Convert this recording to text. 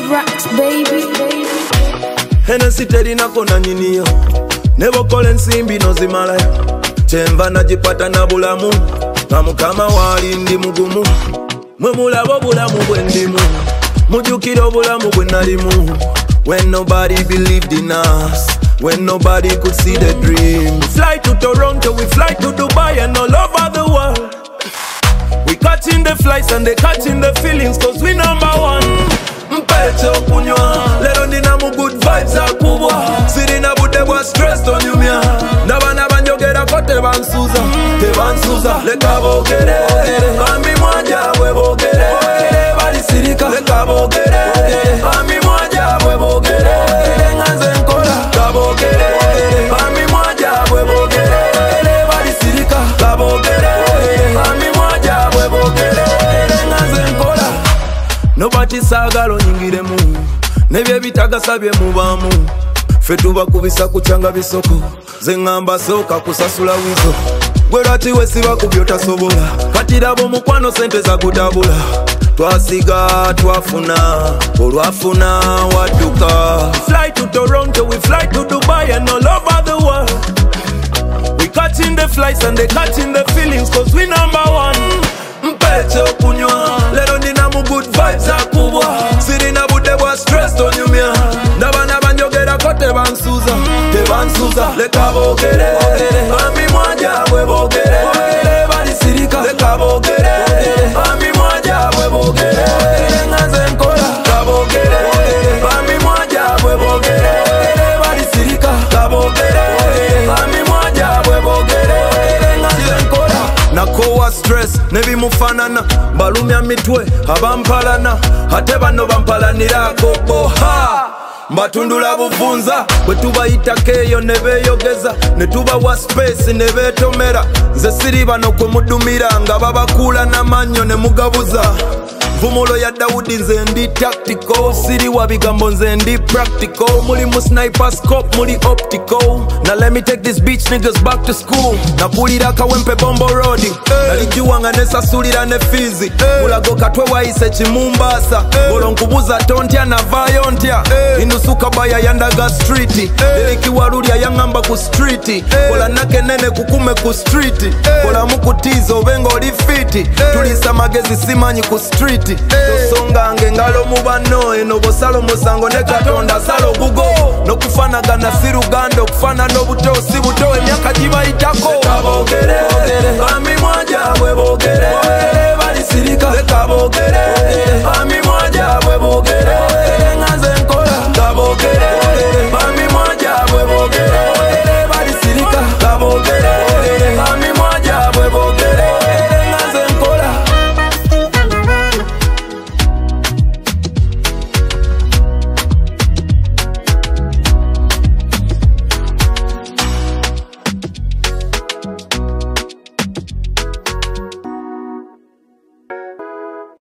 rocks, baby. Hennessy terina kona nyiniyo nebokola ensimbi nozimalayo kyenva nagipata na bulamu nga mukama waali ndi mugumu mwe mulaba obulamu bwe ndimu mujjukira obulamu bwe nalimu when nobody believed in us, when nobody could see the dream. We fly to Toronto, we fly to Dubai and all over the world. We catching the flights and they catching the feelings cause we number one. Mpecho kunywa lero ndina mu good vibes akubwa sirina budde bwa stressed on you mya nabana banjogera ko tebansuza leka boogere bambi mwanja bwe boogere bali sirika leka boogere bambi mwanja bwe boogere nganze nkola kabogere bambi mwanja bwe boogere bali sirika kabogere bambi mwanja bwe boogere nganze nkola nobody sagala onyingiremu nebye bitagasabye mubamu ffe tubakubisa kucanga bisoko ze ngamba sooka kusasula wizo gwe lwaki wesiba ku byotasobola kati laba omukwano sente zagutabula twasiga twafuna olwafuna wadduka. We fly to Toronto, we fly to Dubai and all over the world. We catching the flights and they catching the feelings cause we number one. Mpecho kunywa lero ndina mu good vibes akubwa sirina budde bwa stressed on you mya nabana banjogera ko tebansuza leka boogere bambi mwanja bwe boogere bali sirika leka boogere bambi mwanja bwe boogere nganze nkola kabogere bambi mwanja bwe boogere bali sirika kabogere bambi mwanja bwe boogere nganze nkola nakowa stress nebimufanana balumya mitwe abampalana ate bano bampalanirako boha mbatundula buvunza bwe tubayitako eyo ne beeyogeza ne tubawa space ne beetomera nze siri bano kwe mudumira nga babakuula n'amannyo ne mugabuza vumulo ya Dawudi nze ndi tactical siri wa bigambo nze ndi practical muli mu sniper scope muli optical now let me take these beach niggas back to school nakulira kawempe bombo road nalijiwanga nesasulira ne fizi mulago katwe waise chimumbasa bolo nkubuza tontya navayo ntya inusuka baya yandaga street erikiwalulya yangamba ku street kola nakenene kukume ku street kola mukutizo bengo oli fit tulisa magezi simanyi ku street tosongange ngalo mubano eno bosalo musango ne katonda salo gugo nokufanagana siruganda okufana n'obuto si buto emyaka gibayitako kabogere